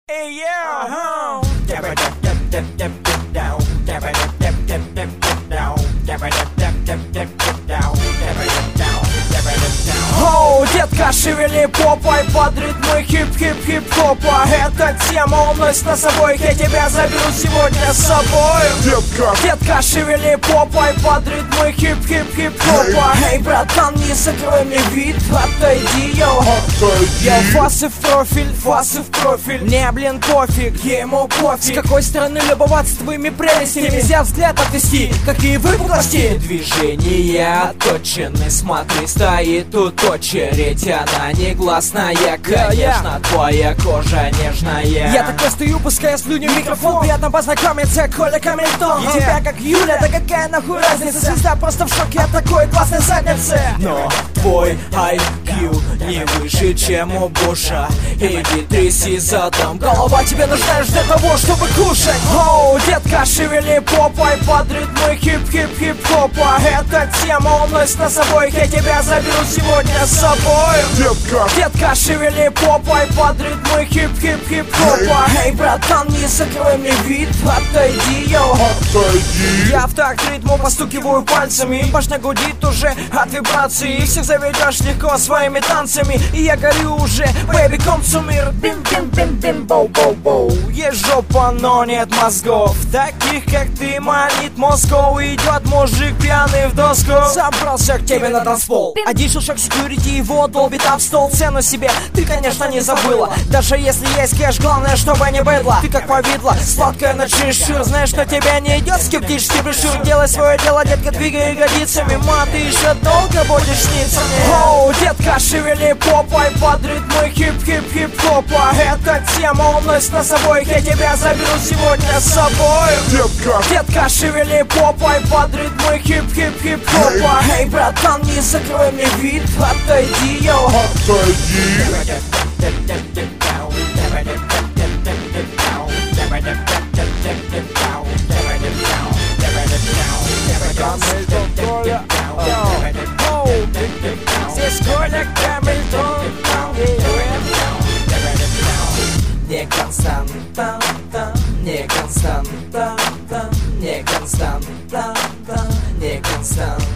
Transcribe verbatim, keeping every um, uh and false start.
Hey, yeah. Uh-huh. Оу, детка, шевели попой под ритмы хип-хип-хип-хопа. Эта тема уносит нас обоих, я тебя заберу сегодня с собой. Детка, детка, шевели попой под ритмы хип-хип-хип-хопа. Эй, братан, не закрой мне вид, отойди, йоу. Я фасы в профиль, фасы в профиль. Мне, блин, пофиг, ему пофиг. С какой стороны любоваться твоими прелестями? Нельзя взгляд отвести, какие выпуклости. Движения точены, смотри, стоит тут очередь. Она негласная, конечно, твоя кожа нежная. Я так стою, пуская слюни в микрофон. Приятно познакомиться, Коля Камильтон. yeah. Тебя как Юля, да какая нахуй разница? Звезда просто в шоке от такой классной задницы. Но твой ай кью не выше, чем у Буша. Иди тряси задом, голова тебе нужна для того, чтобы кушать. Оу, детка, шевели попой под ритмы хип-хип-хип-хопа. Эта тема уносит нас обоих, я тебя заберу сегодня с собой. Детка, детка, шевели попой под ритмы хип-хип-хип-хопа. Эй, братан, не закрой мне вид, отойди, йоу. Отойди. Я в такт ритму постукиваю пальцами. Башня гудит уже от вибраций. Всех заведешь легко своими танцами. И я горю уже, baby, консумир. Бим-бим-бим-бим-боу-боу-боу. Есть жопа, но нет мозгов. Таких, как ты, манит Москву. Идет мужик пьяный в доску. Забрался к тебе на танцпол. Один шаг секьюрити, его долбит об стол. Цену себе ты, конечно, не забыла. Даже если есть кэш, главное, чтобы не быдло. Ты как повидло, сладкая на чересчур. Знаешь, что тебе не идет скептический брешюр. Делай свое дело, детка, двигай ягодицами. Ма, ты еще долго будешь сниться мне. Оу, детка, шевели попой под ритмы хип-хип-хип-хопа. Эта тема уносит нас обоих, я тебя заберу сегодня с собой. Детка, детка, шевели попой под ритмы хип-хип-хип-хопа. Эй, братан, не закрой мне вид, отойди, йоу. Отойди. Камильтон, Коля, оу, здесь Коля Камильтон. Не константа, не константа, не константа, не константа.